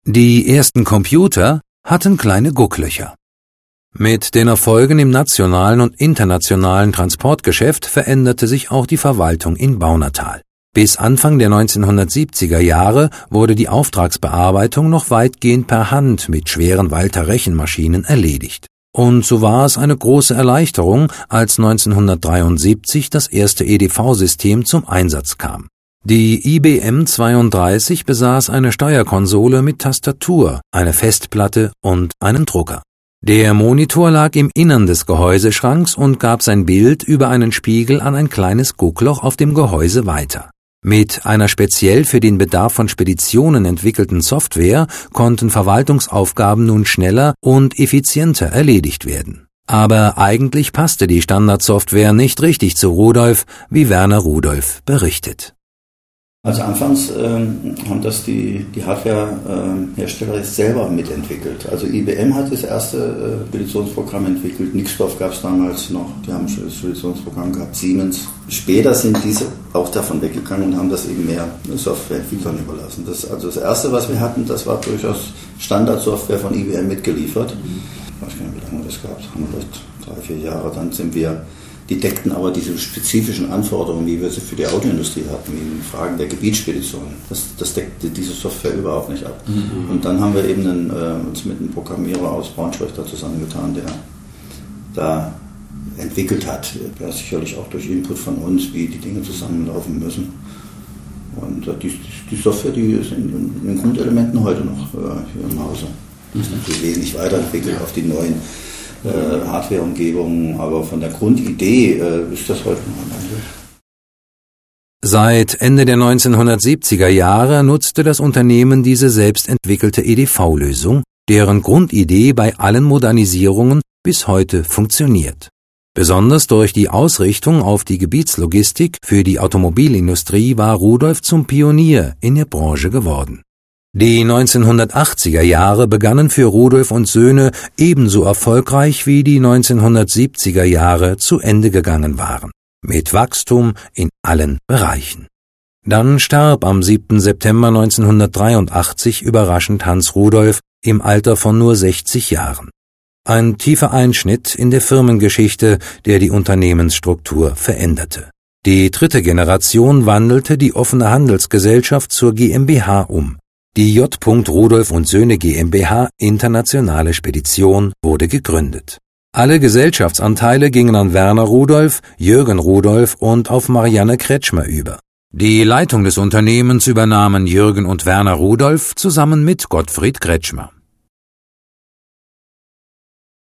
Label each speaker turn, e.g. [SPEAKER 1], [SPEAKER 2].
[SPEAKER 1] Die ersten Computer hatten kleine Gucklöcher. Mit den Erfolgen im nationalen und internationalen Transportgeschäft veränderte sich auch die Verwaltung in Baunatal. Bis Anfang der 1970er Jahre wurde die Auftragsbearbeitung noch weitgehend per Hand mit schweren Walter-Rechenmaschinen erledigt. Und so war es eine große Erleichterung, als 1973 das erste EDV-System zum Einsatz kam. Die IBM 32 besaß eine Steuerkonsole mit Tastatur, eine Festplatte und einen Drucker. Der Monitor lag im Innern des Gehäuseschranks und gab sein Bild über einen Spiegel an ein kleines Guckloch auf dem Gehäuse weiter. Mit einer speziell für den Bedarf von Speditionen entwickelten Software konnten Verwaltungsaufgaben nun schneller und effizienter erledigt werden. Aber eigentlich passte die Standardsoftware nicht richtig zu Rudolf, wie Werner Rudolf berichtet.
[SPEAKER 2] Also anfangs haben das die Hardware-Hersteller selber mitentwickelt. Also IBM hat das erste Speditionsprogramm entwickelt, Nixdorf gab es damals noch, die haben schon das Speditionsprogramm gehabt, Siemens. Später sind diese auch davon weggegangen und haben das eben mehr Softwareentwicklern überlassen. Das erste, was wir hatten, das war durchaus Standardsoftware von IBM mitgeliefert. Ich weiß gar nicht, wie lange das gab, haben wir vielleicht 3-4 Jahre, dann sind wir. Die deckten aber diese spezifischen Anforderungen, wie wir sie für die Autoindustrie hatten, wie in Fragen der Gebietsspedition. Das deckte diese Software überhaupt nicht ab. Und dann haben wir eben uns mit einem Programmierer aus Braunschweig da zusammengetan, der da entwickelt hat. Ja, sicherlich auch durch Input von uns, wie die Dinge zusammenlaufen müssen. Und die Software, die ist in den Grundelementen heute noch hier im Hause. Die ist natürlich wesentlich weiterentwickelt auf die neuen Hardware-Umgebungen, aber von der Grundidee ist das heute noch am Ende.
[SPEAKER 1] Seit Ende der 1970er Jahre nutzte das Unternehmen diese selbst entwickelte EDV-Lösung, deren Grundidee bei allen Modernisierungen bis heute funktioniert. Besonders durch die Ausrichtung auf die Gebietslogistik für die Automobilindustrie war Rudolf zum Pionier in der Branche geworden. Die 1980er Jahre begannen für Rudolf und Söhne ebenso erfolgreich wie die 1970er Jahre zu Ende gegangen waren, mit Wachstum in allen Bereichen. Dann starb am 7. September 1983 überraschend Hans Rudolf im Alter von nur 60 Jahren. Ein tiefer Einschnitt in der Firmengeschichte, der die Unternehmensstruktur veränderte. Die dritte Generation wandelte die offene Handelsgesellschaft zur GmbH um. Die J. Rudolf und Söhne GmbH Internationale Spedition wurde gegründet. Alle Gesellschaftsanteile gingen an Werner Rudolf, Jürgen Rudolf und auf Marianne Kretschmer über. Die Leitung des Unternehmens übernahmen Jürgen und Werner Rudolf zusammen mit Gottfried Kretschmer.